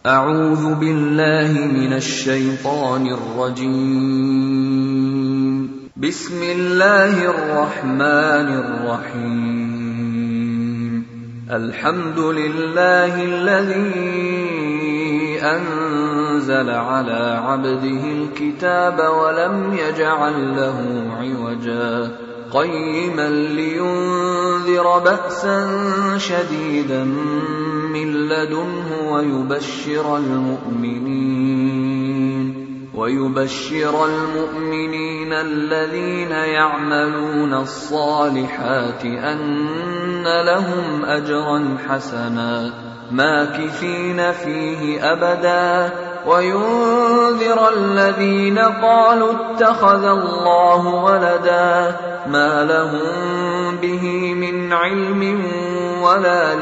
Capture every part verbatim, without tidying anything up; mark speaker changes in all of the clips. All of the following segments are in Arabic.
Speaker 1: أعوذ بالله من الشيطان الرجيم. بسم الله الرحمن الرحيم. الحمد لله الذي أنزل على عبده الكتاب ولم يجعل له عوجا قيما لينذر بأسا شديدا من لدنه ويبشر المؤمنين ويبشر المؤمنين الذين يعملون الصالحات أن لهم أجرا حسنا ماكثين فيه أبدا وينذر الذين قالوا اتخذ الله ولدا ما لهم به من علم ولا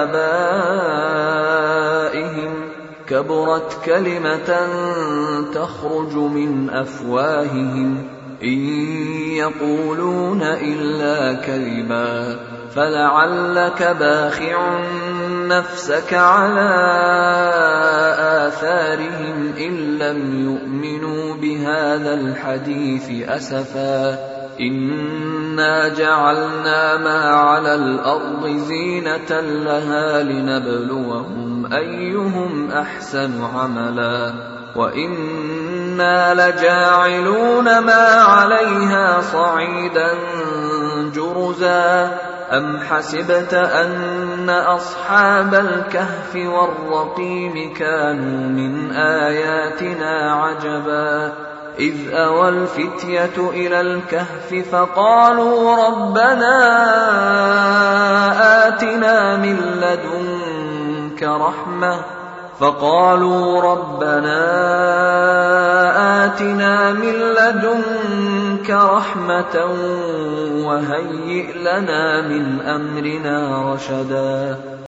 Speaker 1: لآبائهم كبرت كلمة تخرج من أفواههم إن يقولون إلا كذبا فلعلك باخع نفسك على آثارهم إن لم يؤمنوا بهذا الحديث أسفا إنا جعلنا ما على الأرض زينة لها لنبلوهم أيهم أحسن عملا وإنا لجاعلون ما عليها صعيدا جرزا أم حسبت أن أصحاب الكهف والرقيم كانوا من آياتنا عجبا إذ أوى الفتية إلى الكهف فقالوا ربنا آتنا من لدنك رحمة فقالوا ربنا آتنا من لدنك رحمة وهيئ لنا من أمرنا رشدا